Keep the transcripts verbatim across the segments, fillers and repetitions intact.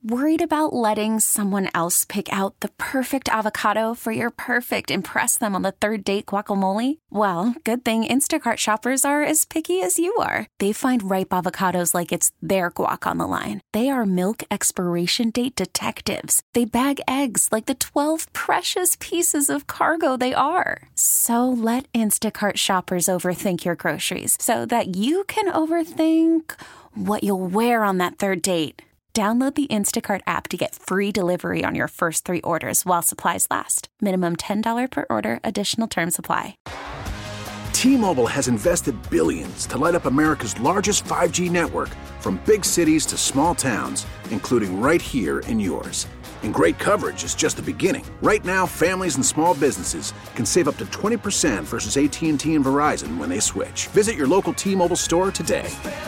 Worried about letting someone else pick out the perfect avocado for your perfect impress them on the third date guacamole? Well, good thing Instacart shoppers are as picky as you are. They find ripe avocados like it's their guac on the line. They are milk expiration date detectives. They bag eggs like the twelve precious pieces of cargo they are. So let Instacart shoppers overthink your groceries so that you can overthink what you'll wear on that third date. Download the Instacart app to get free delivery on your first three orders while supplies last. Minimum ten dollars per order. Additional terms apply. T-Mobile has invested billions to light up America's largest five G network, from big cities to small towns, including right here in yours. And great coverage is just the beginning. Right now, families and small businesses can save up to twenty percent versus A T and T and Verizon when they switch. Visit your local T-Mobile store today.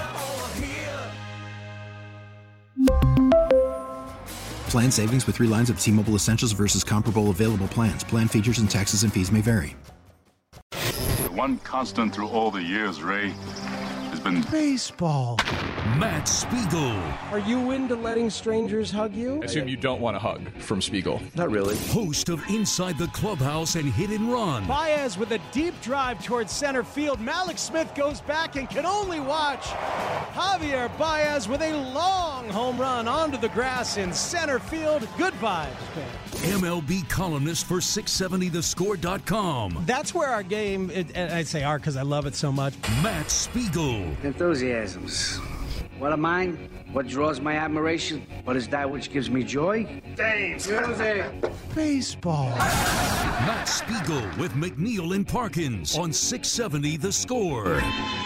Plan savings with three lines of T-Mobile Essentials versus comparable available plans. Plan features and taxes and fees may vary. The one constant through all the years, Ray, has been baseball. Matt Spiegel. Are you into letting strangers hug you? I assume you don't want a hug from Spiegel. Not really. Host of Inside the Clubhouse and Hit and Run. Baez with a deep drive towards center field. Malik Smith goes back and can only watch. Javier Baez with a long home run onto the grass in center field. Goodbye, Japan. M L B columnist for six seventy the score dot com. That's where our game, and I say our because I love it so much. Matt Spiegel. Enthusiasms. What am I? What draws my admiration? What is that which gives me joy? James, baseball. Matt Spiegel with McNeil and Parkins on six seventy The Score.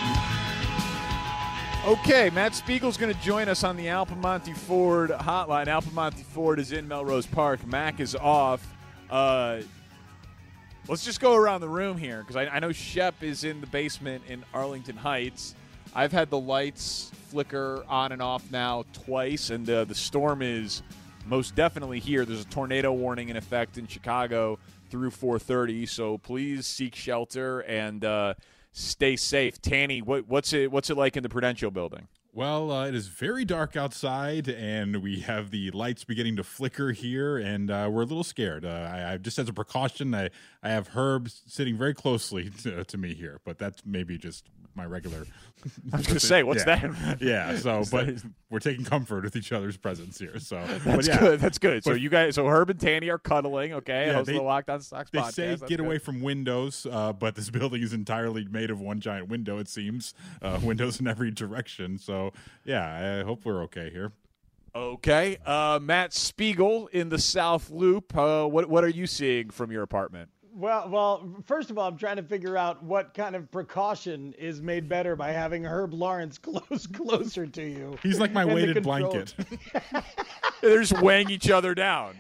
Okay, Matt Spiegel's going to join us on the Alpamonte Ford hotline. Alpamonte Ford is in Melrose Park. Mac is off. Uh, let's just go around the room here, because I, I know Shep is in the basement in Arlington Heights. I've had the lights flicker on and off now twice, and uh, the storm is most definitely here. There's a tornado warning in effect in Chicago through four thirty, so please seek shelter and uh, stay safe. Tanny, what, what's it what's it like in the Prudential building? Well, uh, it is very dark outside, and we have the lights beginning to flicker here, and uh, we're a little scared. Uh, I, I just as a precaution, I, I have Herb sitting very closely to, to me here, but that's maybe just my regular. I was going to say, what's yeah. that? Yeah, so but we're taking comfort with each other's presence here. So that's but yeah. good. That's good. But, so you guys, so Herb and Tanny are cuddling. Okay, yeah, host they, of the Locked On Sox They podcast. say That's get good. away from windows, uh, but this building is entirely made of one giant window. It seems uh, windows in every direction. So yeah, I hope we're okay here. Okay, uh, Matt Spiegel in the South Loop. Uh, what what are you seeing from your apartment? Well, well, first of all, I'm trying to figure out what kind of precaution is made better by having Herb Lawrence close closer to you. He's like my weighted blanket. They're just weighing each other down.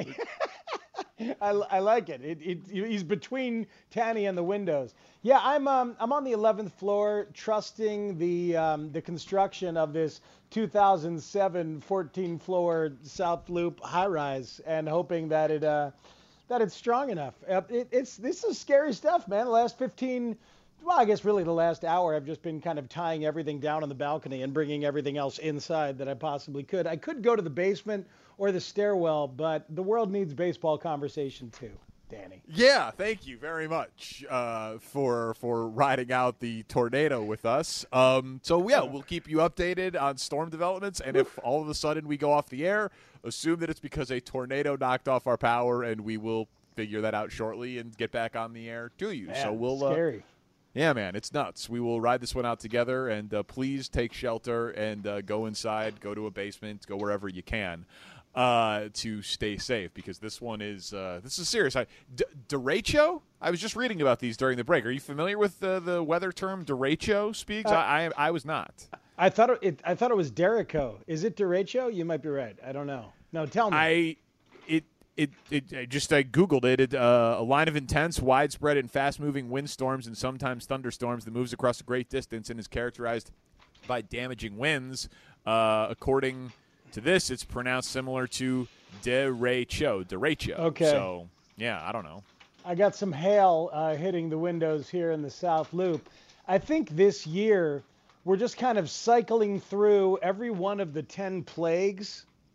I, I like it. It, it. He's between Tanny and the windows. Yeah, I'm um, I'm on the eleventh floor, trusting the um, the construction of this two thousand seven fourteen floor South Loop high rise, and hoping that it uh, that it's strong enough. Uh, it, it's this is scary stuff, man. The last fifteen, well, I guess really the last hour, I've just been kind of tying everything down on the balcony and bringing everything else inside that I possibly could. I could go to the basement or the stairwell, but the world needs baseball conversation too, Danny. Yeah, thank you very much uh, for for riding out the tornado with us. Um, so, yeah, we'll keep you updated on storm developments, and if all of a sudden we go off the air, assume that it's because a tornado knocked off our power, and we will figure that out shortly and get back on the air to you. Man, so we'll scary. Uh, Yeah, man, it's nuts. We will ride this one out together, and uh, please take shelter and uh, go inside, go to a basement, go wherever you can uh, to stay safe, because this one is uh, this is serious. I, D- derecho? I was just reading about these during the break. Are you familiar with uh, the weather term derecho, Speaks? Uh, I, I I was not. I thought it, it I thought it was Derico. Is it derecho? You might be right. I don't know. No, tell me. I it. It, it I just I googled it. It uh, a line of intense, widespread, and fast-moving windstorms and sometimes thunderstorms that moves across a great distance and is characterized by damaging winds. Uh, according to this, it's pronounced similar to derecho. Derecho. Okay. So yeah, I don't know. I got some hail uh, hitting the windows here in the South Loop. I think this year we're just kind of cycling through every one of the ten plagues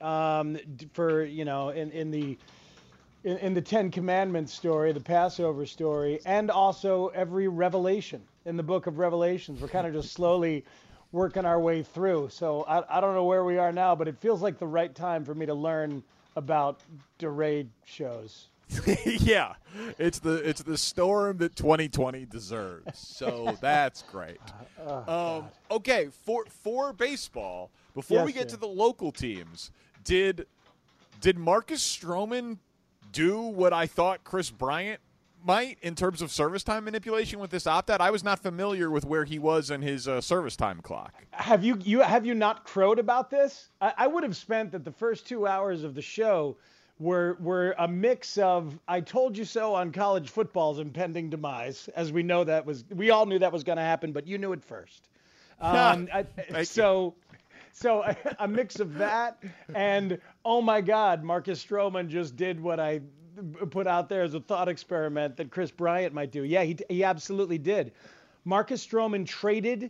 um, for, you know, in, in the in, in the Ten Commandments story, the Passover story, and also every revelation in the book of Revelations. We're kind of just slowly working our way through. So I, I don't know where we are now, but it feels like the right time for me to learn about DeRay shows. Yeah, it's the it's the storm that twenty twenty deserves. So that's great. Oh, um, okay, for for baseball, before Yes, we get sir. to the local teams, did did Marcus Stroman do what I thought Chris Bryant might in terms of service time manipulation with this opt-out? I was not familiar with where he was in his uh, service time clock. Have you you have you not crowed about this? I, I would have spent that the first two hours of the show were were a mix of I told you so on college football's impending demise, as we know that was we all knew that was going to happen, but you knew it first. Um, I, Thank so. So a, a mix of that and, oh my God, Marcus Stroman just did what I put out there as a thought experiment that Chris Bryant might do. Yeah, he, he absolutely did. Marcus Stroman traded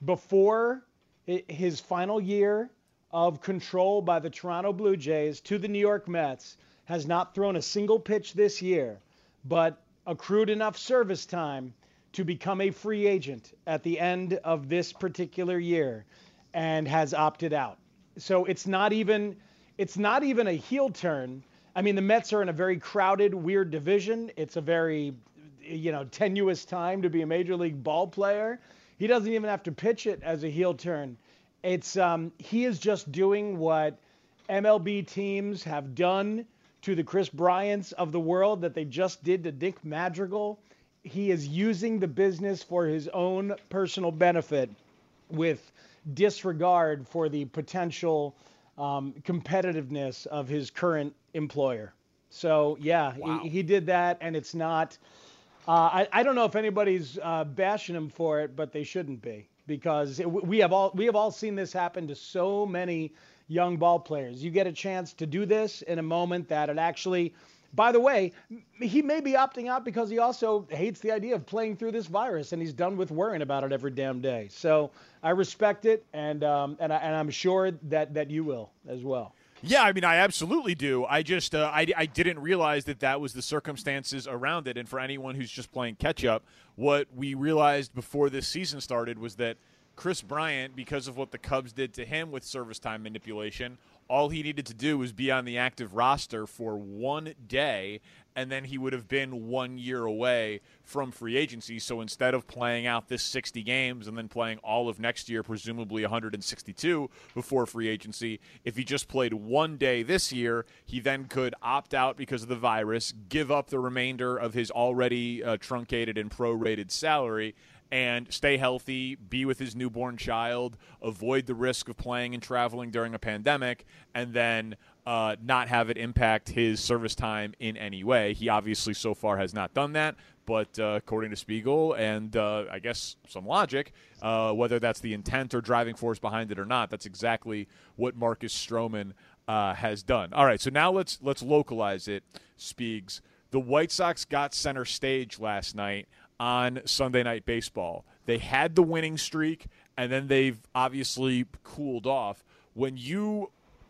before his final year of control by the Toronto Blue Jays to the New York Mets, has not thrown a single pitch this year, but accrued enough service time to become a free agent at the end of this particular year, and has opted out. So it's not even it's not even a heel turn. I mean, the Mets are in a very crowded, weird division. It's a very, you know, tenuous time to be a major league ball player. He doesn't even have to pitch it as a heel turn. It's um, he is just doing what M L B teams have done to the Chris Bryants of the world that they just did to Dick Madrigal. He is using the business for his own personal benefit with disregard for the potential um, competitiveness of his current employer. So, yeah, Wow. he, he did that, and it's not uh, – I, I don't know if anybody's uh, bashing him for it, but they shouldn't be, because it, we have all we have all seen this happen to so many young ball players. You get a chance to do this in a moment that it actually – by the way, he may be opting out because he also hates the idea of playing through this virus, and he's done with worrying about it every damn day. So I respect it, and um, and, I, and I'm sure that, that you will as well. Yeah, I mean, I absolutely do. I just uh, I, I didn't realize that that was the circumstances around it. And for anyone who's just playing catch-up, what we realized before this season started was that Chris Bryant, because of what the Cubs did to him with service time manipulation, all he needed to do was be on the active roster for one day, and then he would have been one year away from free agency. So instead of playing out this sixty games and then playing all of next year, presumably one hundred sixty-two before free agency, if he just played one day this year, he then could opt out because of the virus, give up the remainder of his already uh, truncated and prorated salary, and stay healthy, be with his newborn child, avoid the risk of playing and traveling during a pandemic, and then uh, not have it impact his service time in any way. He obviously so far has not done that, but uh, according to Spiegel and uh, I guess some logic, uh, whether that's the intent or driving force behind it or not, that's exactly what Marcus Stroman uh, has done. All right, so now let's let's localize it, Spiegs. The White Sox got center stage last night on Sunday Night Baseball. They had the winning streak, and then they've obviously cooled off. When you,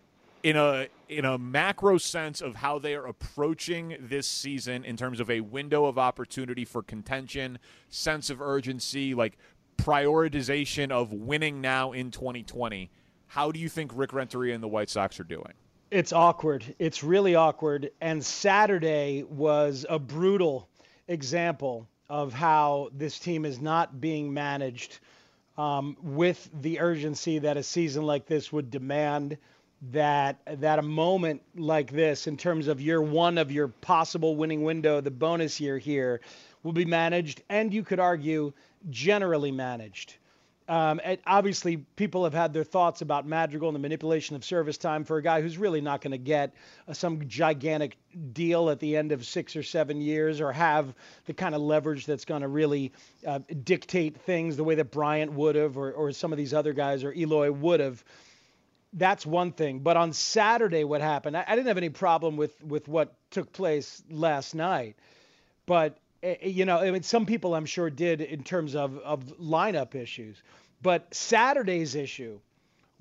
in a in a macro sense of how they are approaching this season in terms of a window of opportunity for contention, sense of urgency, like prioritization of winning now in twenty twenty, how do you think Rick Renteria and the White Sox are doing? It's awkward. It's really awkward. And Saturday was a brutal example of how this team is not being managed um, with the urgency that a season like this would demand, that that a moment like this, in terms of year one of your possible winning window, the bonus year here, will be managed, and you could argue generally managed. Um, and obviously, people have had their thoughts about Madrigal and the manipulation of service time for a guy who's really not going to get uh, some gigantic deal at the end of six or seven years or have the kind of leverage that's going to really uh, dictate things the way that Bryant would have, or, or some of these other guys, or Eloy would have. That's one thing. But on Saturday, what happened, I, I didn't have any problem with, with what took place last night. But you know, I mean, some people I'm sure did in terms of, of lineup issues. But Saturday's issue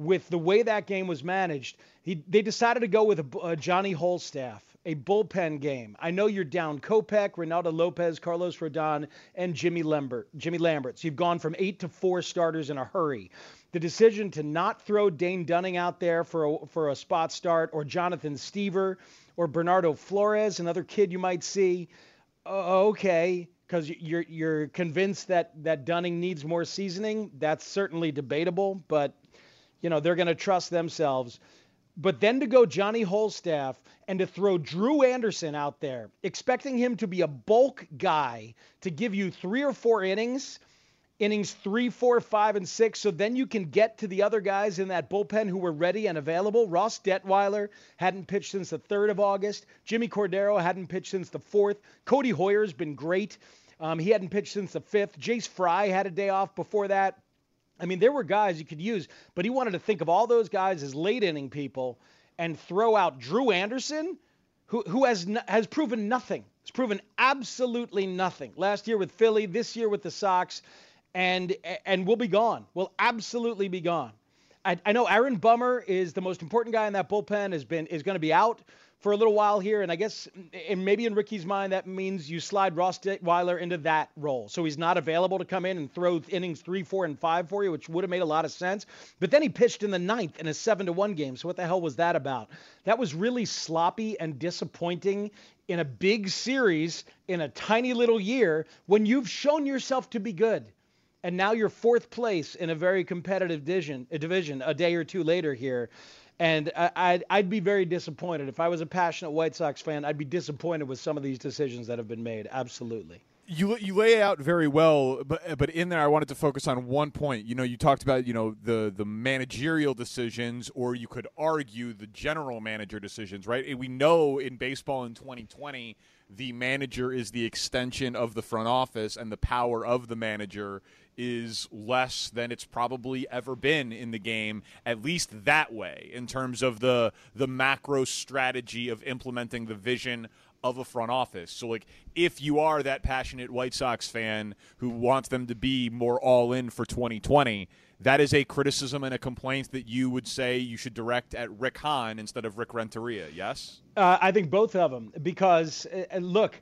with the way that game was managed, he, they decided to go with a, a Johnny Holstaff, a bullpen game. I know you're down Kopech, Ronaldo Lopez, Carlos Rodon, and Jimmy Lambert. Jimmy Lambert. So you've gone from eight to four starters in a hurry. The decision to not throw Dane Dunning out there for a, for a spot start, or Jonathan Stever, or Bernardo Flores, another kid you might see. Uh, okay, because you're you're convinced that that Dunning needs more seasoning. That's certainly debatable, but you know they're going to trust themselves. But then to go Johnny Holstaff and to throw Drew Anderson out there, expecting him to be a bulk guy to give you three or four innings, innings three, four, five, and six, so then you can get to the other guys in that bullpen who were ready and available. Ross Detweiler hadn't pitched since the third of August. Jimmy Cordero hadn't pitched since the fourth. Cody Hoyer's been great. Um, he hadn't pitched since the fifth. Jace Fry had a day off before that. I mean, there were guys you could use, but he wanted to think of all those guys as late inning people and throw out Drew Anderson, who who has has proven nothing. Has proven absolutely nothing. Last year with Philly, this year with the Sox, and and will be gone. Will absolutely be gone. I, I know Aaron Bummer is the most important guy in that bullpen. Has been is going to be out for a little while here, and I guess and maybe in Ricky's mind that means you slide Ross Detweiler into that role, so he's not available to come in and throw innings three, four, and five for you, which would have made a lot of sense. But then he pitched in the ninth in a seven to one game. So what the hell was that about? That was really sloppy and disappointing in a big series in a tiny little year when you've shown yourself to be good. And now you're fourth place in a very competitive division, a division a day or two later here. And I'd, I'd be very disappointed. If I was a passionate White Sox fan, I'd be disappointed with some of these decisions that have been made. Absolutely. You you lay it out very well, but but in there I wanted to focus on one point. You know, you talked about, you know, the, the managerial decisions, or you could argue the general manager decisions, right? We know in baseball in twenty twenty, the manager is the extension of the front office, and the power of the manager is less than it's probably ever been in the game, at least that way, in terms of the the macro strategy of implementing the vision of a front office. So, like, if you are that passionate White Sox fan who wants them to be more all-in for twenty twenty, that is a criticism and a complaint that you would say you should direct at Rick Hahn instead of Rick Renteria, yes? Uh, I think both of them, because, uh, look,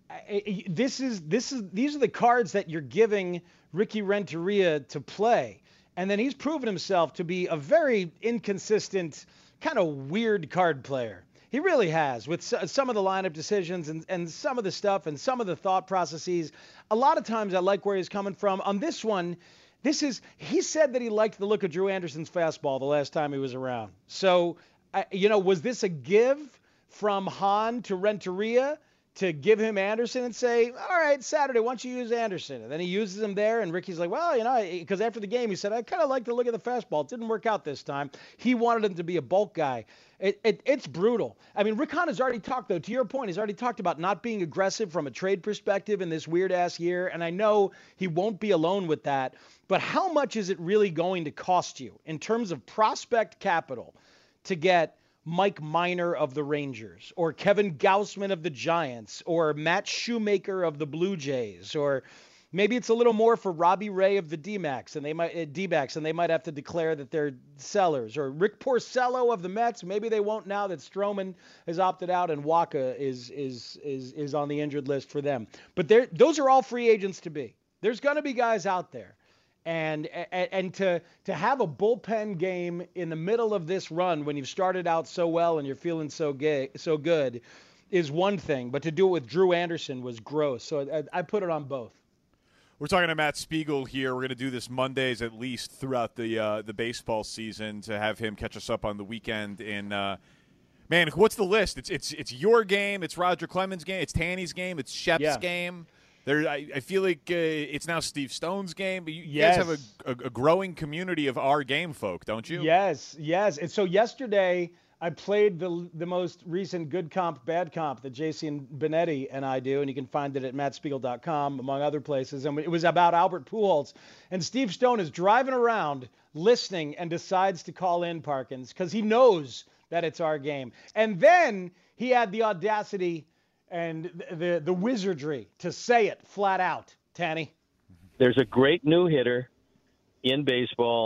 I, this is this is these are the cards that you're giving Ricky Renteria to play. And then he's proven himself to be a very inconsistent, kind of weird card player. He really has, with some of the lineup decisions and, and some of the stuff and some of the thought processes. A lot of times I like where he's coming from. On this one, this is, he said that he liked the look of Drew Anderson's fastball the last time he was around. So, I, you know, was this a give from Hahn to Renteria to give him Anderson and say, all right, Saturday, why don't you use Anderson? And then he uses him there, and Ricky's like, well, you know, because after the game he said, I kind of like the look of the fastball. It didn't work out this time. He wanted him to be a bulk guy. It, it, it's brutal. I mean, Rick Hahn has already talked, though, to your point, he's already talked about not being aggressive from a trade perspective in this weird-ass year, and I know he won't be alone with that, but how much is it really going to cost you in terms of prospect capital to get Mike Minor of the Rangers, or Kevin Gausman of the Giants, or Matt Shoemaker of the Blue Jays, or maybe it's a little more for Robbie Ray of the D-backs, and they might uh, D-backs, and they might have to declare that they're sellers, or Rick Porcello of the Mets. Maybe they won't now that Stroman has opted out and Waka is is is is on the injured list for them. But those are all free agents to be. There's going to be guys out there. And, and and to to have a bullpen game in the middle of this run when you've started out so well and you're feeling so gay, so good is one thing. But to do it with Drew Anderson was gross. So I, I put it on both. We're talking to Matt Spiegel here. We're going to do this Mondays at least throughout the uh, the baseball season to have him catch us up on the weekend. In uh, man, what's the list? It's it's it's your game. It's Roger Clemens' game. It's Tanny's game. It's Shep's yeah. game. There, I, I feel like uh, it's now Steve Stone's game, but you, you yes. guys have a, a, a growing community of our game folk, don't you? Yes, yes. And so yesterday I played the the most recent Good Comp, Bad Comp that Jason Benetti and I do, and you can find it at matt spiegel dot com, among other places. And it was about Albert Pujols. And Steve Stone is driving around listening and decides to call in Parkins because he knows that it's our game. And then he had the audacity and the, the the wizardry to say it flat out. Tanny? There's a great new hitter in baseball.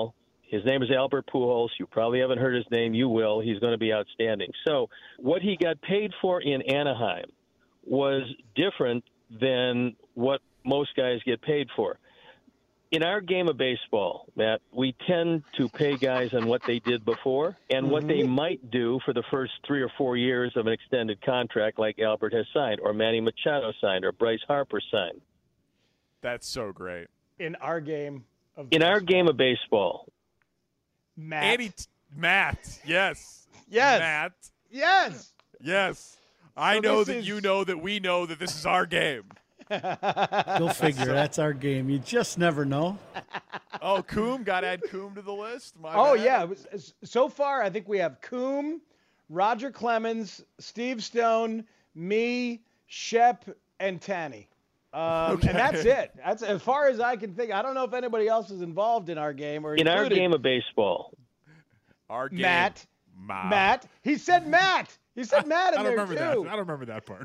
His name is Albert Pujols. You probably haven't heard his name. You will. He's going to be outstanding. So what he got paid for in Anaheim was different than what most guys get paid for. In our game of baseball, Matt, we tend to pay guys on what they did before and mm-hmm. what they might do for the first three or four years of an extended contract like Albert has signed, or Manny Machado signed, or Bryce Harper signed. That's so great. In our game of In baseball. our game of baseball. Matt. Andy t- Matt, yes. Yes. Matt. Yes. Yes. I so know that is... you know that we know that this is our game. Go figure. So, that's our game. You just never know. Oh, Coombe. Got to add Coombe to the list? My oh, bad. yeah. So far, I think we have Coombe, Roger Clemens, Steve Stone, me, Shep, and Tanny. Um, okay. And that's it. That's as far as I can think. I don't know if anybody else is involved in our game or in included. our game of baseball. Our game. Matt. Ma. Matt. He said Matt. He said Matt in I don't there remember too. that. I don't remember that part.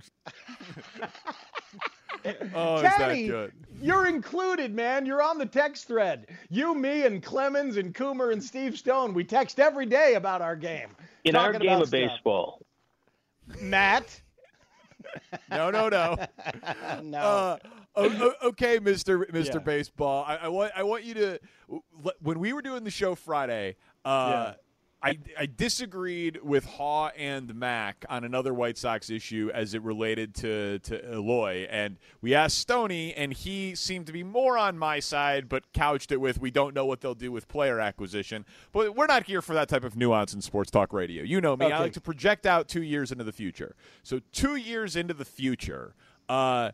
Oh, Tanny, is that good? You're included, man. You're on the text thread. You, me, and Clemens and Coomer and Steve Stone. We text every day about our game. In our game of stuff. baseball. Matt. No, no, no. no. Uh, okay, Mister Mister Yeah. Baseball. I, I want I want you to. When we were doing the show Friday, uh, Yeah. I I disagreed with Haw and Mac on another White Sox issue as it related to to Eloy, and we asked Stoney, and he seemed to be more on my side, but couched it with we don't know what they'll do with player acquisition. But we're not here for that type of nuance in sports talk radio. You know me. Okay. I like to project out two years into the future. So two years into the future, uh,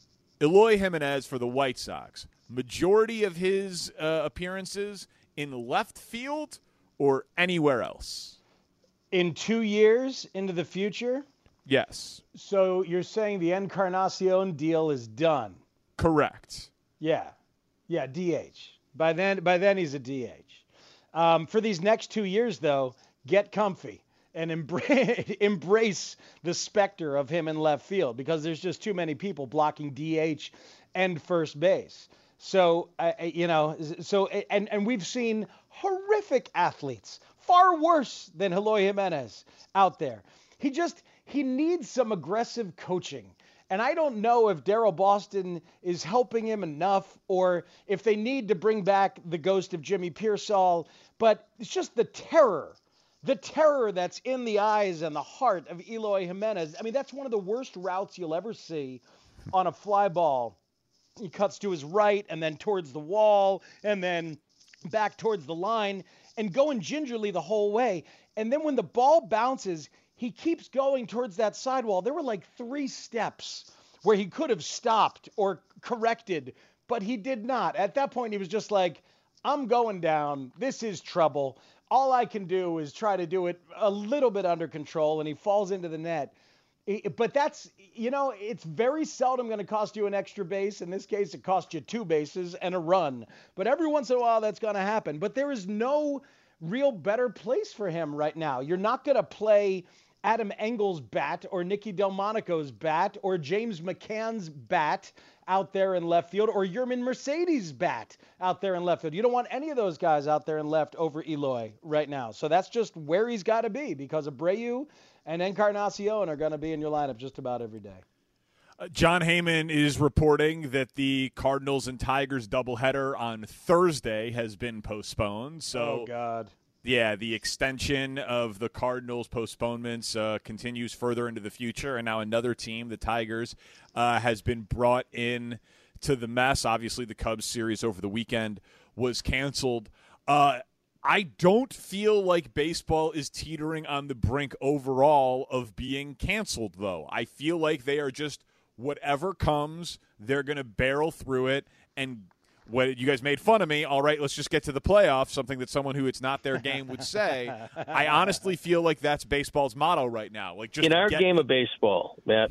Eloy Jimenez for the White Sox. Majority of his uh, appearances in left field or anywhere else? In two years into the future? Yes. So you're saying the Encarnacion deal is done? Correct. Yeah. Yeah, D H. By then, by then he's a D H. Um, for these next two years, though, get comfy and embrace, embrace the specter of him in left field because there's just too many people blocking D H and first base. So, uh, you know, so and, and we've seen horrific athletes, far worse than Eloy Jimenez out there. He just, he needs some aggressive coaching. And I don't know if Daryl Boston is helping him enough or if they need to bring back the ghost of Jimmy Pearsall, but it's just the terror, the terror that's in the eyes and the heart of Eloy Jimenez. I mean, that's one of the worst routes you'll ever see on a fly ball. He cuts to his right and then towards the wall and then back towards the line and going gingerly the whole way. And then when the ball bounces, he keeps going towards that sidewall. There were like three steps where he could have stopped or corrected, but he did not. At that point, he was just like, I'm going down. This is trouble. All I can do is try to do it a little bit under control, and he falls into the net. But that's, you know, it's very seldom going to cost you an extra base. In this case, it cost you two bases and a run. But every once in a while, that's going to happen. But there is no real better place for him right now. You're not going to play Adam Engel's bat or Nicky Delmonico's bat or James McCann's bat out there in left field or Yermin Mercedes' bat out there in left field. You don't want any of those guys out there in left over Eloy right now. So that's just where he's got to be because Abreu and Encarnacion are going to be in your lineup just about every day. Uh, John Heyman is reporting that the Cardinals and Tigers doubleheader on Thursday has been postponed. So, oh, God. Yeah, the extension of the Cardinals' postponements uh, continues further into the future. And now another team, the Tigers, uh, has been brought in to the mess. Obviously, the Cubs series over the weekend was canceled. Uh I don't feel like baseball is teetering on the brink overall of being canceled, though. I feel like they are just whatever comes, they're going to barrel through it. And what you guys made fun of me. All right, let's just get to the playoffs, something that someone who it's not their game would say. I honestly feel like that's baseball's motto right now. Like just in our get- game of baseball, Matt.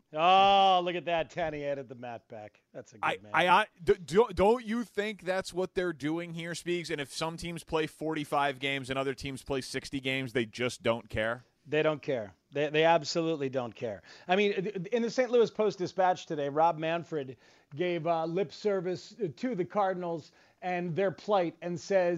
Oh, look at that. Tanny added the Matt back. That's a good I, man. I, I, do, don't you think that's what they're doing here, Speaks? And if some teams play forty-five games and other teams play sixty games, they just don't care? They don't care. They they absolutely don't care. I mean, in the Saint Louis Post-Dispatch today, Rob Manfred gave uh, lip service to the Cardinals and their plight and says,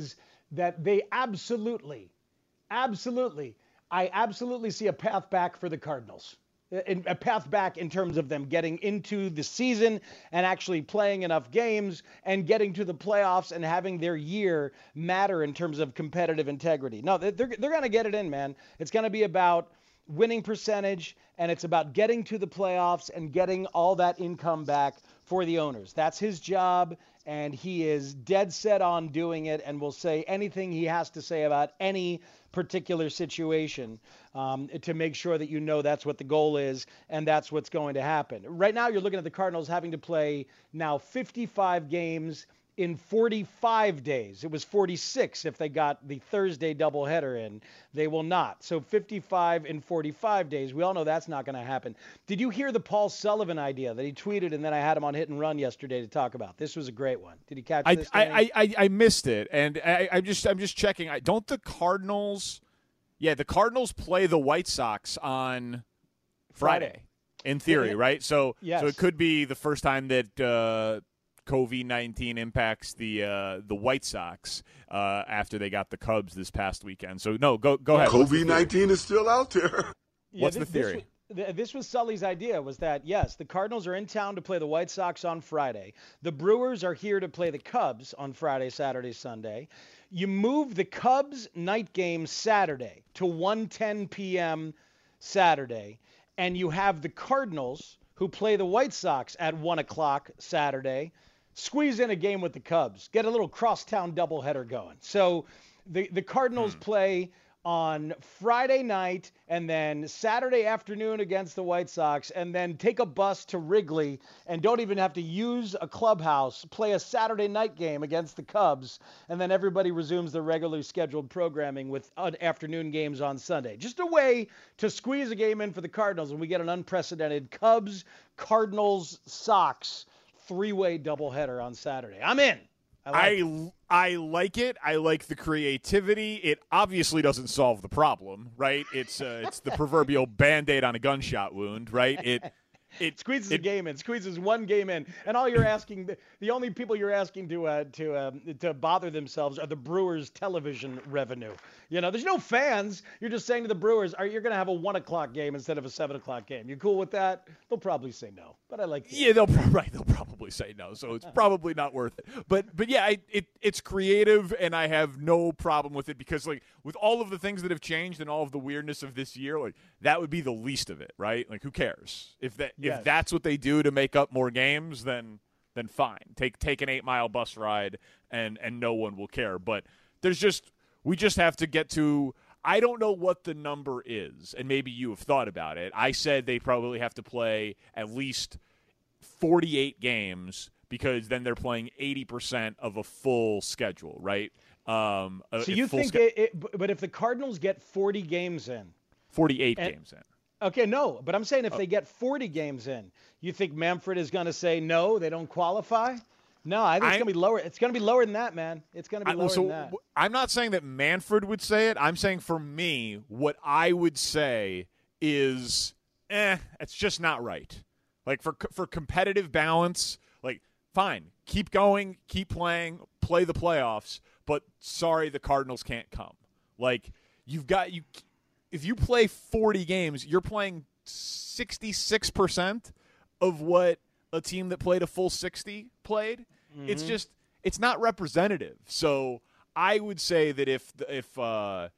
that they absolutely, absolutely, I absolutely see a path back for the Cardinals. A path back in terms of them getting into the season and actually playing enough games and getting to the playoffs and having their year matter in terms of competitive integrity. No, they're, they're going to get it in, man. It's going to be about winning percentage, and it's about getting to the playoffs and getting all that income back for the owners. That's his job, and he is dead set on doing it and will say anything he has to say about any particular situation um, to make sure that you know that's what the goal is and that's what's going to happen. Right now, you're looking at the Cardinals having to play now fifty-five games in forty-five days. It was forty-six if they got the Thursday doubleheader in. They will not. So fifty-five in forty-five days. We all know that's not going to happen. Did you hear the Paul Sullivan idea that he tweeted and then I had him on Hit and Run yesterday to talk about? This was a great one. Did you catch I, this? I, I, I missed it, and I, I'm just I'm just checking. I, don't the Cardinals? Yeah, the Cardinals play the White Sox on Friday, Friday. in theory, right? So yes. so it could be the first time that uh, COVID nineteen impacts the uh, the White Sox uh, after they got the Cubs this past weekend. So no, go go ahead. COVID nineteen is still out there. Yeah, What's this, the theory? This was, this was Sully's idea, was that, yes, the Cardinals are in town to play the White Sox on Friday. The Brewers are here to play the Cubs on Friday, Saturday, Sunday. You move the Cubs night game Saturday to one ten p.m. Saturday, and you have the Cardinals, who play the White Sox at one o'clock Saturday, squeeze in a game with the Cubs, get a little crosstown doubleheader going. So the, the Cardinals hmm. play on Friday night and then Saturday afternoon against the White Sox, and then take a bus to Wrigley and don't even have to use a clubhouse, play a Saturday night game against the Cubs, and then everybody resumes their regularly scheduled programming with afternoon games on Sunday. Just a way to squeeze a game in for the Cardinals, and we get an unprecedented Cubs, Cardinals, Sox three-way doubleheader on Saturday. I'm in. I like, I, I like it. I like the creativity. It obviously doesn't solve the problem, right? It's uh, it's the proverbial Band-Aid on a gunshot wound, right? It it squeezes it, a game in, squeezes one game in, and all you're asking, the, the only people you're asking to uh, to um, to bother themselves are the Brewers' television revenue. You know, there's no fans. You're just saying to the Brewers, "Are you're going to have a one o'clock game instead of a seven o'clock game?" You cool with that? They'll probably say no, but I like. The yeah, they'll right. They'll probably say no, so it's probably not worth it. But but yeah, I, it it's creative, and I have no problem with it because like with all of the things that have changed and all of the weirdness of this year, like that would be the least of it, right? Like who cares if that yes. if that's what they do to make up more games, then then fine. Take take an eight mile bus ride, and and no one will care. But there's just we just have to get to. I don't know what the number is, and maybe you have thought about it. I said they probably have to play at least forty-eight games because then they're playing eighty percent of a full schedule, right? Um, so you think, ske- it, it, but if the Cardinals get forty games in, forty-eight and, games in. Okay, no, but I'm saying if oh. they get forty games in, you think Manfred is going to say no, they don't qualify? No, I think it's going to be lower. It's going to be lower than that, man. It's going to be lower I, so than that. I'm not saying that Manfred would say it. I'm saying for me, what I would say is, eh, it's just not right. Like for for competitive balance, like fine, keep going, keep playing, play the playoffs. But sorry, the Cardinals can't come. Like you've got you. If you play forty games, you're playing sixty-six percent of what a team that played a full sixty played. Mm-hmm. It's just it's not representative. So I would say that if the, if uh,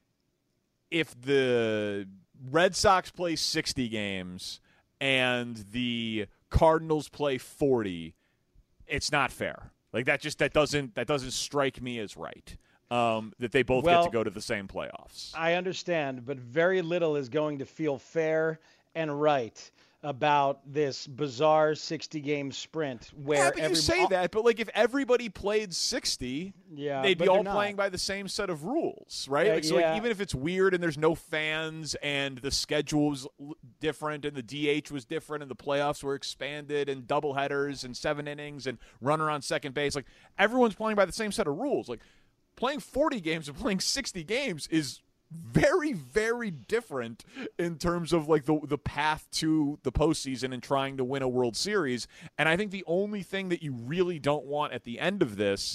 if the Red Sox play sixty games and the Cardinals play forty, it's not fair. Like that just that doesn't that doesn't strike me as right. Um, that they both well, get to go to the same playoffs. I understand, but very little is going to feel fair and right about this bizarre sixty-game sprint where yeah, but every, you say that, but like if everybody played sixty, yeah, they'd be all not. playing by the same set of rules, right? Uh, like, so yeah. like, even if it's weird and there's no fans and the schedule was different and the D H was different and the playoffs were expanded and doubleheaders and seven innings and runner on second base, like everyone's playing by the same set of rules. Like playing forty games and playing sixty games is very, very different in terms of like the the path to the postseason and trying to win a World Series. And I think the only thing that you really don't want at the end of this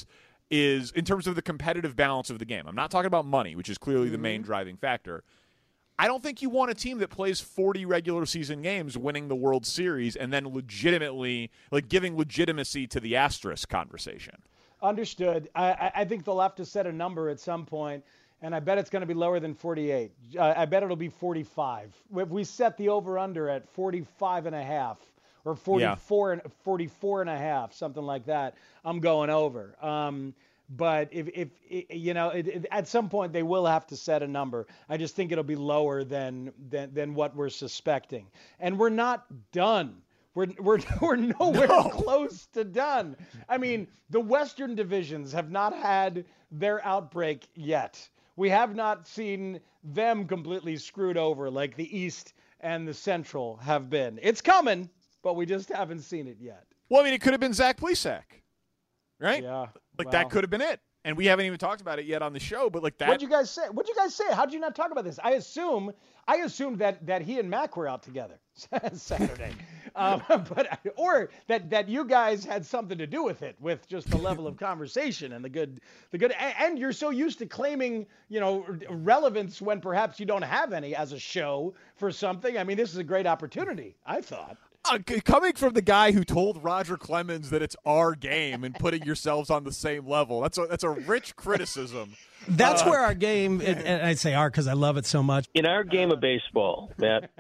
is in terms of the competitive balance of the game. I'm not talking about money, which is clearly mm-hmm. the main driving factor. I don't think you want a team that plays forty regular season games winning the World Series and then legitimately, like giving legitimacy to the asterisk conversation. Understood. I, I think they'll have to set a number at some point, and I bet it's going to be lower than forty-eight. Uh, I bet it'll be forty-five. If we set the over-under at forty-five and a half or forty-four, yeah. and, forty-four and a half, something like that, I'm going over. Um, But if, if you know, it, it, at some point they will have to set a number. I just think it'll be lower than than, than what we're suspecting. And we're not done. We're we're we're nowhere no. close to done. I mean, the Western divisions have not had their outbreak yet. We have not seen them completely screwed over like the East and the Central have been. It's coming, but we just haven't seen it yet. Well, I mean, it could have been Zach Plesac, right? Yeah. Like, well, that could have been it. And we haven't even talked about it yet on the show, but like that. What'd you guys say? What'd you guys say? How'd you not talk about this? I assume, I assumed that, that he and Mac were out together Saturday. um, but, or that, that you guys had something to do with it, with just the level of conversation and the good, the good, and you're so used to claiming, you know, relevance when perhaps you don't have any as a show for something. I mean, this is a great opportunity, I thought. Uh, coming from the guy who told Roger Clemens that it's our game and putting yourselves on the same level, that's a that's a rich criticism. That's uh, where our game, and, and I say our because I love it so much. In our game of baseball, Matt.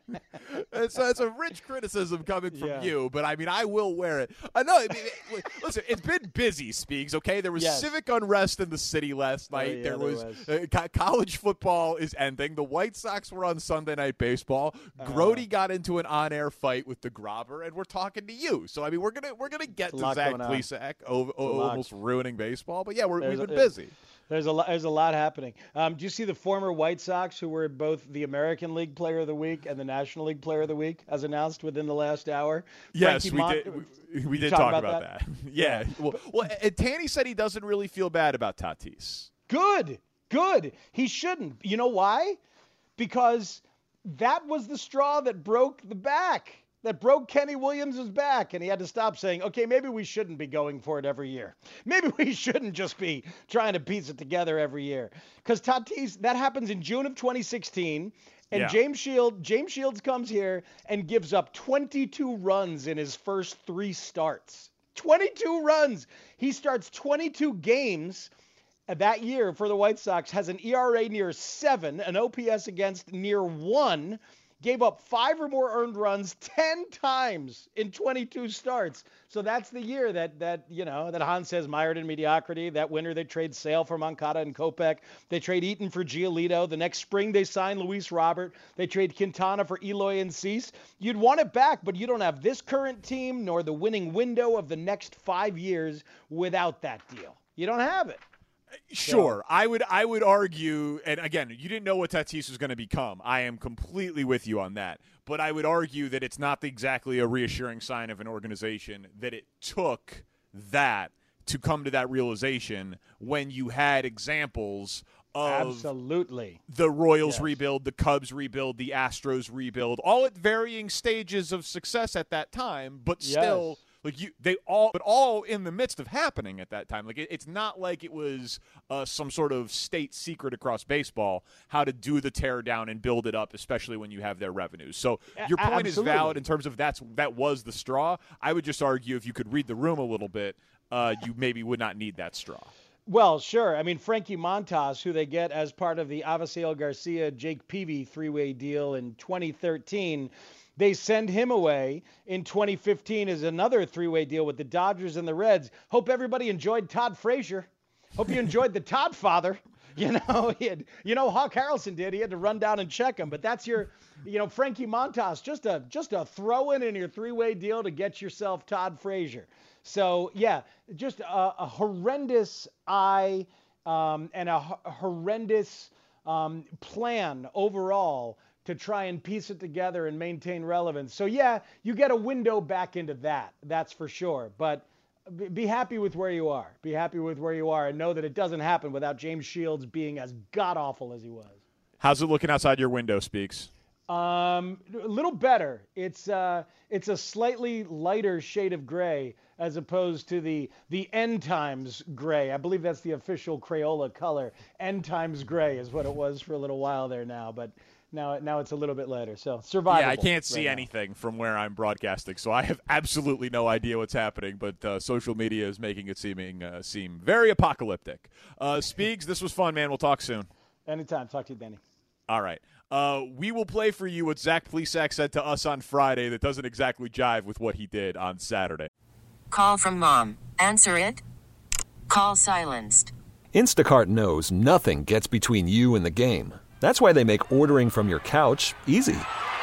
it's, it's a rich criticism coming from yeah. you, but I mean, I will wear it. I know. I mean, it, listen, it's been busy, Speaks, okay? There was yes. civic unrest in the city last night. Oh, yeah, there, there was, was. Uh, co- college football is ending. The White Sox were on Sunday Night Baseball. Uh, Grody got into an on-air fight with the Grobber, and we're talking to you. So, I mean, we're going to we're gonna get to Zach Plesac over, almost ruining baseball, but yeah, we're, we've been a, busy. There's a lot. There's a lot happening. Um, do you see the former White Sox who were both the American League Player of the Week and the National League Player of the Week, as announced within the last hour? Yes, Frankie we Mon- did. We, we did talk talk about about, that. that. yeah. Well, well, and Tanny said he doesn't really feel bad about Tatis. Good. Good. He shouldn't. You know why? Because that was the straw that broke the back. That broke Kenny Williams' back, and he had to stop saying, okay, maybe we shouldn't be going for it every year. Maybe we shouldn't just be trying to piece it together every year. Because Tatis, that happens in June of twenty sixteen, and yeah. James Shields, James Shields comes here and gives up twenty-two runs in his first three starts. twenty-two runs. He starts twenty-two games that year for the White Sox, has an E R A near seven, an O P S against near one, gave up five or more earned runs ten times in twenty-two starts. So that's the year that, that you know, that Hans says mired in mediocrity. That winter they trade Sale for Moncada and Kopech. They trade Eaton for Giolito. The next spring they sign Luis Robert. They trade Quintana for Eloy and Cease. You'd want it back, but you don't have this current team nor the winning window of the next five years without that deal. You don't have it. Sure, I would I would argue, and again, you didn't know what Tatis was going to become. I am completely with you on that. But I would argue that it's not exactly a reassuring sign of an organization that it took that to come to that realization when you had examples of Absolutely. the Royals yes. rebuild, the Cubs rebuild, the Astros rebuild, all at varying stages of success at that time, but still yes. like you they all but all in the midst of happening at that time. Like it, it's not like it was uh, some sort of state secret across baseball how to do the tear down and build it up, especially when you have their revenues. So your point Absolutely. is valid in terms of that's that was the straw. I would just argue if you could read the room a little bit, uh, you maybe would not need that straw. Well, sure. I mean, Frankie Montas, who they get as part of the Avisail Garcia, Jake Peavy three-way deal in twenty thirteen, they send him away in twenty fifteen as another three-way deal with the Dodgers and the Reds. Hope everybody enjoyed Todd Frazier. Hope you enjoyed the Todd father. You know, he had, you know, Hawk Harrelson did. He had to run down and check him. But that's your, you know, Frankie Montas, just a just a throw-in in your three-way deal to get yourself Todd Frazier. So, yeah, just a, a horrendous eye um, and a h- horrendous um, plan overall to try and piece it together and maintain relevance. So, yeah, you get a window back into that. That's for sure. But b- be happy with where you are. Be happy with where you are and know that it doesn't happen without James Shields being as god-awful as he was. How's it looking outside your window, Speaks? Um, a little better. It's uh, it's a slightly lighter shade of gray as opposed to the the end times gray. I believe that's the official Crayola color. End times gray is what it was for a little while there now, but now now it's a little bit lighter. So survivable. Yeah, I can't see right anything now from where I'm broadcasting, so I have absolutely no idea what's happening. But uh, social media is making it seeming uh, seem very apocalyptic. Uh, Speaks, this was fun, man. We'll talk soon. Anytime. Talk to you, Danny. All right. Uh, we will play for you what Zach Plesac said to us on Friday that doesn't exactly jive with what he did on Saturday. Call from mom. Answer it. Call silenced. Instacart knows nothing gets between you and the game. That's why they make ordering from your couch easy.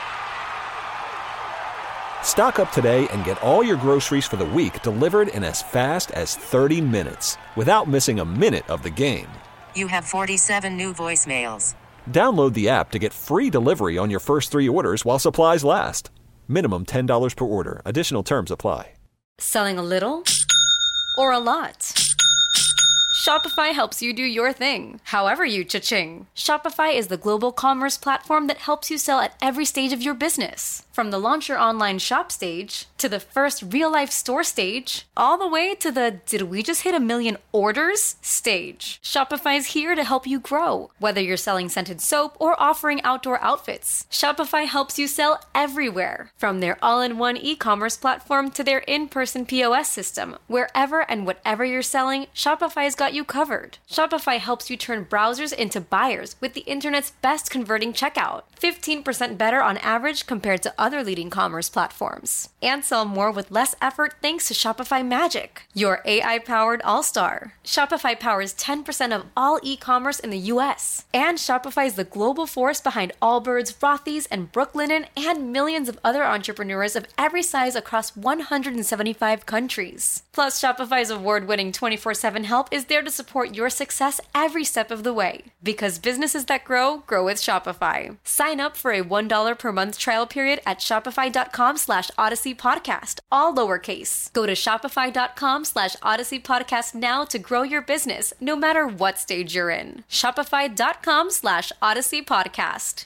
Stock up today and get all your groceries for the week delivered in as fast as thirty minutes without missing a minute of the game. You have forty-seven new voicemails. Download the app to get free delivery on your first three orders while supplies last. Minimum ten dollars per order. Additional terms apply. Selling a little or a lot? Shopify helps you do your thing, however you cha-ching. Shopify is the global commerce platform that helps you sell at every stage of your business. From the launch your online shop stage, to the first real-life store stage, all the way to the did we just hit a million orders stage. Shopify's here to help you grow. Whether you're selling scented soap or offering outdoor outfits, Shopify helps you sell everywhere. From their all-in-one e-commerce platform to their in-person P O S system, wherever and whatever you're selling, Shopify's got you covered. Shopify helps you turn browsers into buyers with the internet's best converting checkout. fifteen percent better on average compared to other leading commerce platforms. And sell more with less effort thanks to Shopify Magic, your A I-powered all-star. Shopify powers ten percent of all e-commerce in the U S. And Shopify is the global force behind Allbirds, Rothy's, and Brooklinen, and millions of other entrepreneurs of every size across one hundred seventy-five countries. Plus, Shopify's award-winning twenty-four seven help is there to support your success every step of the way. Because businesses that grow, grow with Shopify. Sign up for a one dollar per month trial period at shopify.com slash Odyssey Podcast, all lowercase. Go to shopify.com slash Odyssey Podcast now to grow your business, no matter what stage you're in. Shopify.com slash Odyssey Podcast.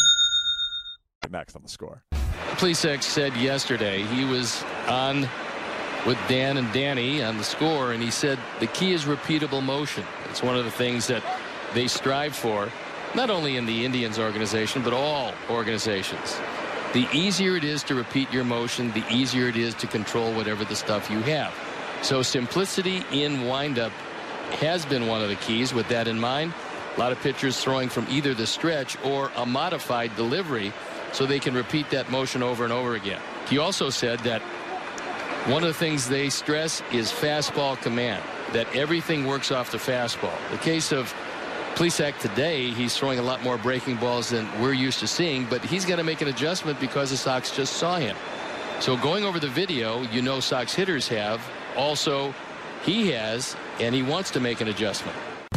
Next on The Score. Plesac said yesterday he was on with Dan and Danny on The Score, and he said the key is repeatable motion. It's one of the things that they strive for, not only in the Indians organization, but all organizations. The easier it is to repeat your motion, the easier it is to control whatever the stuff you have. So simplicity in windup has been one of the keys. With that in mind, a lot of pitchers throwing from either the stretch or a modified delivery so they can repeat that motion over and over again. He also said that one of the things they stress is fastball command, that everything works off the fastball. The case of Plesac today, he's throwing a lot more breaking balls than we're used to seeing, but he's got to make an adjustment because the Sox just saw him. So going over the video, you know Sox hitters have. Also, he has, and he wants to make an adjustment.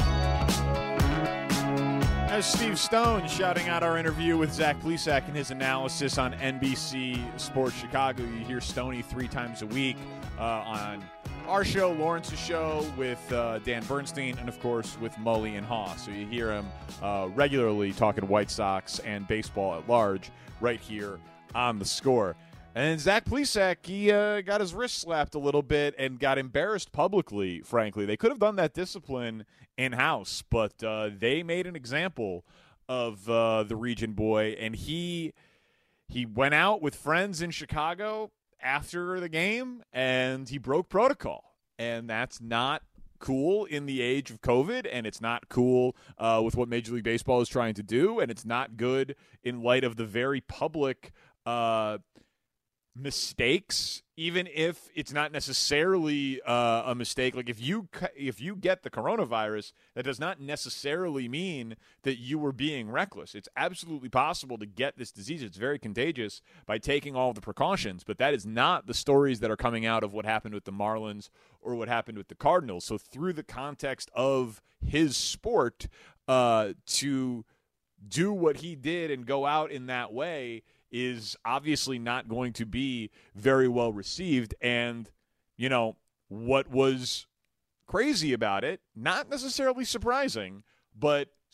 As Steve Stone shouting out our interview with Zach Plesac and his analysis on N B C Sports Chicago. You hear Stoney three times a week uh, on our show, Lawrence's show, with uh, Dan Bernstein, and, of course, with Mully and Haw. So you hear him uh, regularly talking White Sox and baseball at large right here on The Score. And Zach Plesac, he uh, got his wrist slapped a little bit and got embarrassed publicly, frankly. They could have done that discipline in-house, but uh, they made an example of uh, the region boy, and he he went out with friends in Chicago after the game, and he broke protocol. And that's not cool in the age of COVID, and it's not cool uh, with what Major League Baseball is trying to do, and it's not good in light of the very public uh mistakes, even if it's not necessarily uh, a mistake. Like if you if you get the coronavirus, that does not necessarily mean that you were being reckless. It's absolutely possible to get this disease. It's very contagious by taking all the precautions, but that is not the stories that are coming out of what happened with the Marlins or what happened with the Cardinals. So through the context of his sport, uh, to do what he did and go out in that way is obviously not going to be very well received. And, you know, what was crazy about it, not necessarily surprising, but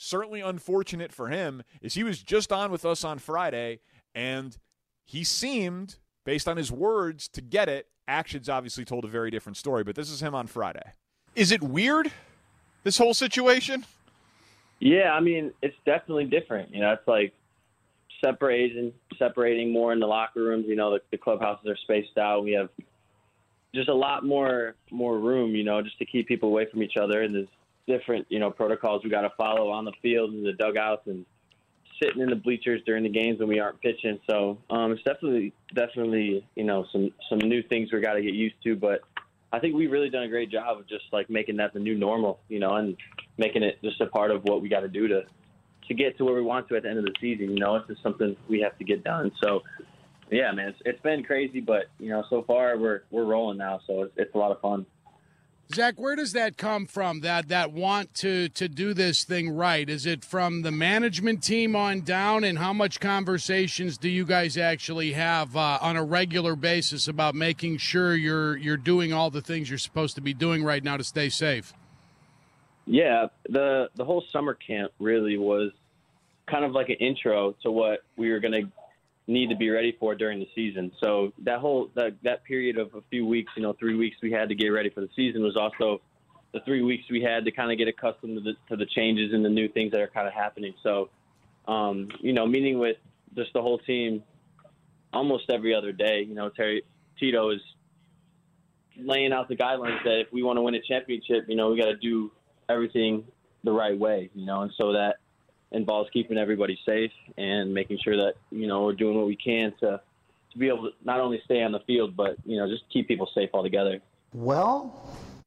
certainly unfortunate for him, is he was just on with us on Friday, and he seemed, based on his words, to get it. Actions obviously told a very different story, but this is him on Friday. Is it weird, this whole situation? Yeah, I mean, it's definitely different. You know, it's like separating, separating more in the locker rooms. You know, the, the clubhouses are spaced out. We have just a lot more more room, you know, just to keep people away from each other. And there's different, you know, protocols we got to follow on the field and the dugouts and sitting in the bleachers during the games when we aren't pitching. So um, it's definitely, definitely, you know, some, some new things we got to get used to. But I think we've really done a great job of just, like, making that the new normal, you know, and making it just a part of what we got to do to to get to where we want to at the end of the season. You know, it's just something we have to get done. So, yeah, man, it's, it's been crazy, but, you know, so far we're we're rolling now, so it's, it's a lot of fun. Zach, where does that come from, that that want to, to do this thing right? Is it from the management team on down, and how much conversations do you guys actually have uh, on a regular basis about making sure you're you're doing all the things you're supposed to be doing right now to stay safe? Yeah, the the whole summer camp really was kind of like an intro to what we were going to need to be ready for during the season. So that whole that, that period of a few weeks, you know, three weeks we had to get ready for the season was also the three weeks we had to kind of get accustomed to the, to the changes and the new things that are kind of happening. So, um, you know, meeting with just the whole team almost every other day. You know, Terry Tito is laying out the guidelines that if we want to win a championship, you know, we got to do everything the right way, you know, and so that involves keeping everybody safe and making sure that, you know, we're doing what we can to, to be able to not only stay on the field, but, you know, just keep people safe altogether. Well,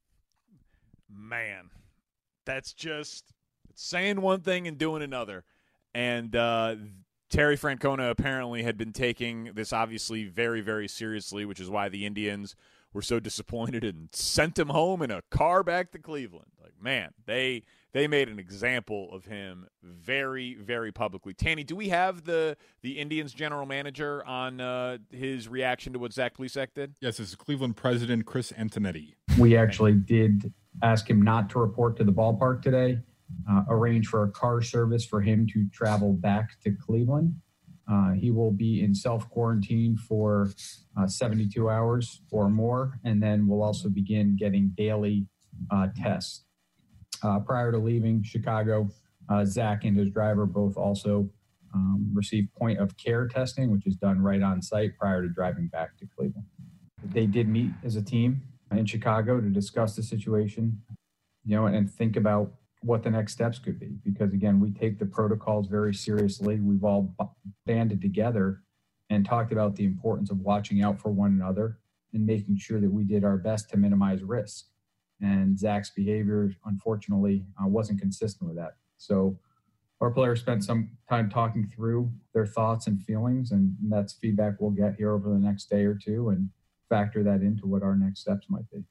man, that's just saying one thing and doing another. And uh, Terry Francona apparently had been taking this obviously very, very seriously, which is why the Indians were so disappointed and sent him home in a car back to Cleveland. Like, man, they they made an example of him very, very publicly. Tanny, do we have the the Indians general manager on uh, his reaction to what Zach Plesac did? Yes, it's Cleveland president Chris Antonetti. We actually did ask him not to report to the ballpark today, uh, arrange for a car service for him to travel back to Cleveland. Uh, he will be in self-quarantine for uh, seventy-two hours or more, and then we'll also begin getting daily uh, tests. Uh, prior to leaving Chicago, uh, Zach and his driver both also um, received point-of-care testing, which is done right on site prior to driving back to Cleveland. They did meet as a team in Chicago to discuss the situation, you know, and think about what the next steps could be. Because, again, we take the protocols very seriously. We've all banded together and talked about the importance of watching out for one another and making sure that we did our best to minimize risk. And Zach's behavior, unfortunately, uh, wasn't consistent with that. So our players spent some time talking through their thoughts and feelings, and that's feedback we'll get here over the next day or two and factor that into what our next steps might be.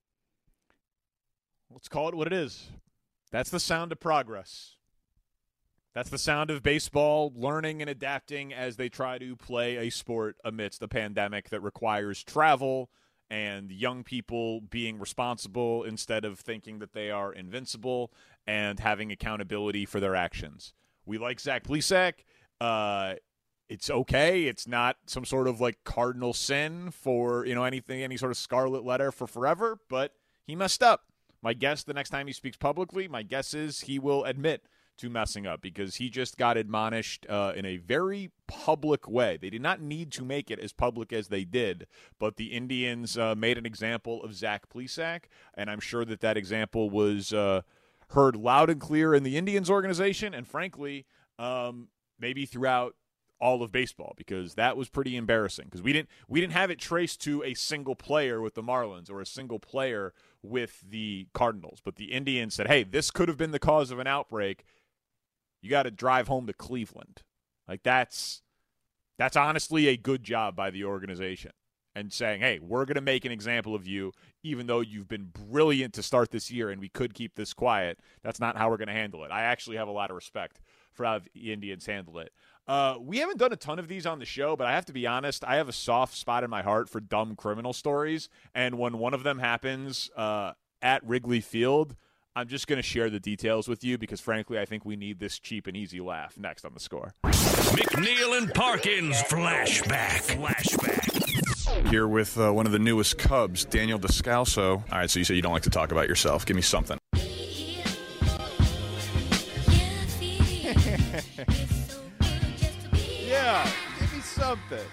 Let's call it what it is. That's the sound of progress. That's the sound of baseball learning and adapting as they try to play a sport amidst a pandemic that requires travel and young people being responsible instead of thinking that they are invincible and having accountability for their actions. We like Zach Plesac. Uh, it's okay. It's not some sort of like cardinal sin for, you know, anything, any sort of scarlet letter for forever, but he messed up. My guess the next time he speaks publicly, my guess is he will admit to messing up because he just got admonished uh, in a very public way. They did not need to make it as public as they did, but the Indians uh, made an example of Zach Plesac, and I'm sure that that example was uh, heard loud and clear in the Indians organization and, frankly, um, maybe throughout all of baseball, because that was pretty embarrassing because we didn't we didn't have it traced to a single player with the Marlins or a single player with the Cardinals. But the Indians said, hey, this could have been the cause of an outbreak. You got to drive home to Cleveland. Like that's that's honestly a good job by the organization and saying, hey, we're going to make an example of you, even though you've been brilliant to start this year and we could keep this quiet. That's not how we're going to handle it. I actually have a lot of respect for how the Indians handle it. Uh, we haven't done a ton of these on the show, but I have to be honest, I have a soft spot in my heart for dumb criminal stories. And when one of them happens uh, at Wrigley Field, I'm just going to share the details with you because, frankly, I think we need this cheap and easy laugh next on The Score. McNeil and Parkins flashback. Flashback. Here with uh, one of the newest Cubs, Daniel Descalso. All right, so you say you don't like to talk about yourself. Give me something. Yeah, give me something.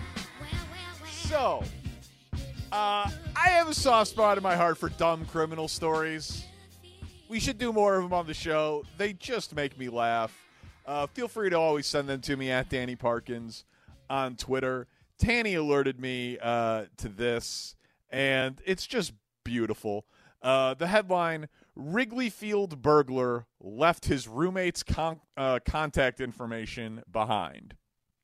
So, uh, I have a soft spot in my heart for dumb criminal stories. We should do more of them on the show. They just make me laugh. Uh, feel free to always send them to me at Danny Parkins on Twitter. Tanny alerted me uh, to this, and it's just beautiful. Uh, the headline, Wrigley Field burglar left his roommate's con- uh, contact information behind.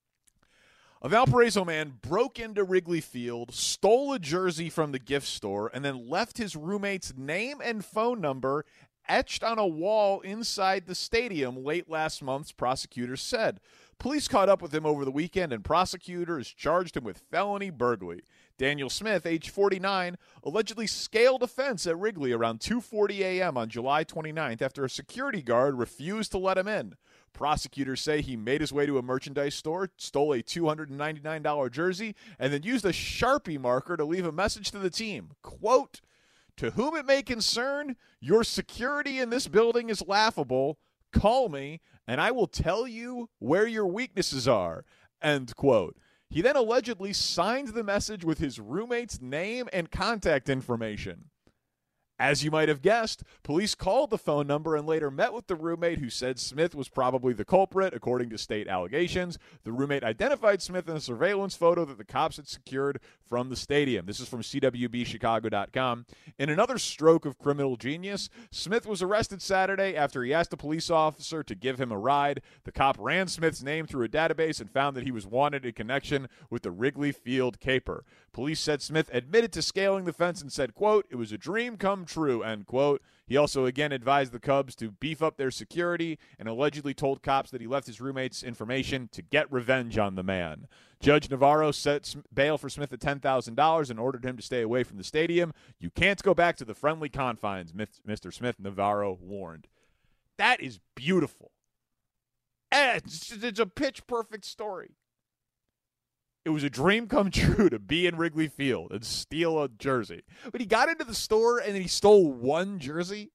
A Valparaiso man broke into Wrigley Field, stole a jersey from the gift store, and then left his roommate's name and phone number etched on a wall inside the stadium late last month, prosecutors said. Police caught up with him over the weekend, and prosecutors charged him with felony burglary. Daniel Smith, age forty-nine, allegedly scaled a fence at Wrigley around two forty a.m. on July twenty-ninth after a security guard refused to let him in. Prosecutors say he made his way to a merchandise store, stole a two hundred ninety-nine dollars jersey, and then used a Sharpie marker to leave a message to the team. Quote, "To whom it may concern, your security in this building is laughable. Call me, and I will tell you where your weaknesses are." End quote. He then allegedly signed the message with his roommate's name and contact information. As you might have guessed, police called the phone number and later met with the roommate, who said Smith was probably the culprit, according to state allegations. The roommate identified Smith in a surveillance photo that the cops had secured from the stadium. This is from C W B Chicago dot com. In another stroke of criminal genius, Smith was arrested Saturday after he asked a police officer to give him a ride. The cop ran Smith's name through a database and found that he was wanted in connection with the Wrigley Field caper. Police said Smith admitted to scaling the fence and said, quote, "It was a dream come true," end quote. He also again advised the Cubs to beef up their security and allegedly told cops that he left his roommate's information to get revenge on the man. Judge Navarro set bail for Smith at ten thousand dollars and ordered him to stay away from the stadium. "You can't go back to the friendly confines," Mister Smith, Navarro warned. That is beautiful. It's, it's a pitch-perfect story. It was a dream come true to be in Wrigley Field and steal a jersey. But he got into the store and then he stole one jersey?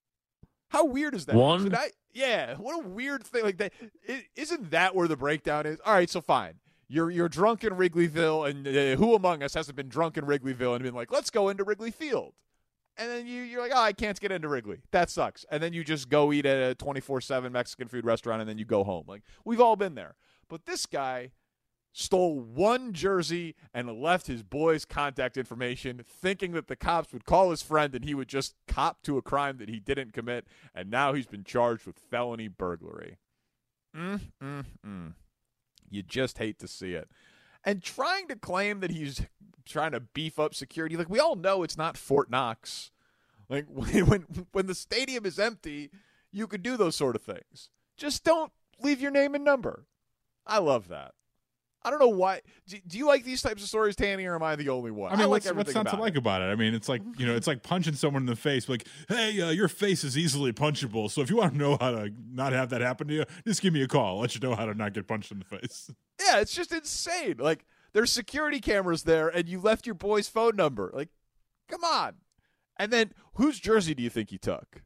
How weird is that? One? Should I, yeah, what a weird thing like that. It, isn't that where the breakdown is? All right, so fine. You're you're drunk in Wrigleyville, and uh, who among us hasn't been drunk in Wrigleyville and been like, let's go into Wrigley Field? And then you, you're like, oh, I can't get into Wrigley. That sucks. And then you just go eat at a twenty-four seven Mexican food restaurant, and then you go home. Like, we've all been there. But this guy stole one jersey and left his boy's contact information, thinking that the cops would call his friend and he would just cop to a crime that he didn't commit, and now he's been charged with felony burglary. Mm, mm, mm. You just hate to see it. And trying to claim that he's trying to beef up security, like, we all know it's not Fort Knox. Like, when when, when the stadium is empty, you could do those sort of things. Just don't leave your name and number. I love that. I don't know why. Do, do you like these types of stories, Tanny, or am I the only one? I mean, I like what's, everything what's not about to like it. about it? I mean, it's like, you know, it's like punching someone in the face. Like, hey, uh, your face is easily punchable. So if you want to know how to not have that happen to you, just give me a call. I'll let you know how to not get punched in the face. Yeah, it's just insane. Like, there's security cameras there, and you left your boy's phone number. Like, come on. And then, whose jersey do you think he took?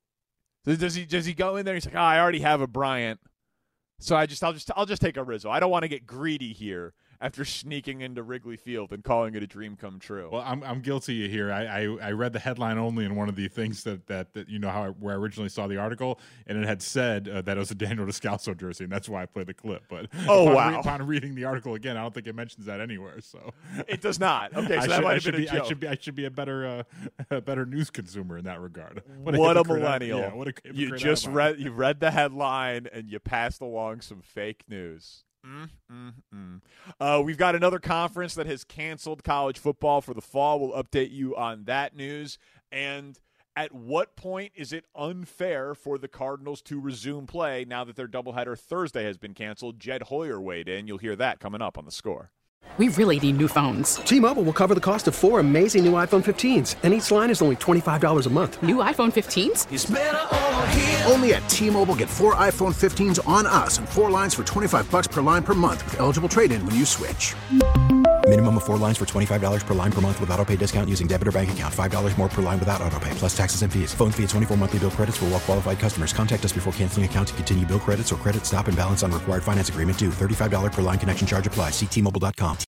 Does he does he go in there? And he's like, oh, I already have a Bryant, so I just I'll just I'll just take a Rizzo. I don't want to get greedy here after sneaking into Wrigley Field and calling it a dream come true. Well, I'm I'm guilty here. I, I, I read the headline only in one of the things that that, that you know how I, where I originally saw the article, and it had said uh, that it was a Daniel Descalso jersey, and that's why I played the clip. But oh upon wow! Re- upon reading the article again, I don't think it mentions that anywhere. So it does not. Okay, so I that should, might I have should been be a joke. I should be I should be a better uh, a better news consumer in that regard. What a, what a millennial! I, yeah, what a you just read you read the headline and you passed along some fake news. Mm, mm, mm. Uh, we've got another conference that has canceled college football for the fall. We'll update you on that news. And at what point is it unfair for the Cardinals to resume play now that their doubleheader Thursday has been canceled? Jed Hoyer weighed in. You'll hear that coming up on The Score. we really need new phones. T-Mobile will cover the cost of four amazing new iPhone fifteens, and each line is only twenty-five dollars a month. New iPhone fifteens? It's better over here. Only at T-Mobile, get four iPhone fifteens on us and four lines for twenty-five bucks per line per month with eligible trade-in when you switch. Minimum of four lines for twenty-five dollars per line per month with autopay discount using debit or bank account. five dollars more per line without autopay, plus taxes and fees. Phone fee at twenty-four monthly bill credits for well-qualified customers. Contact us before canceling account to continue bill credits or credit stop and balance on required finance agreement due. thirty-five dollars per line connection charge applies. See T Mobile dot com.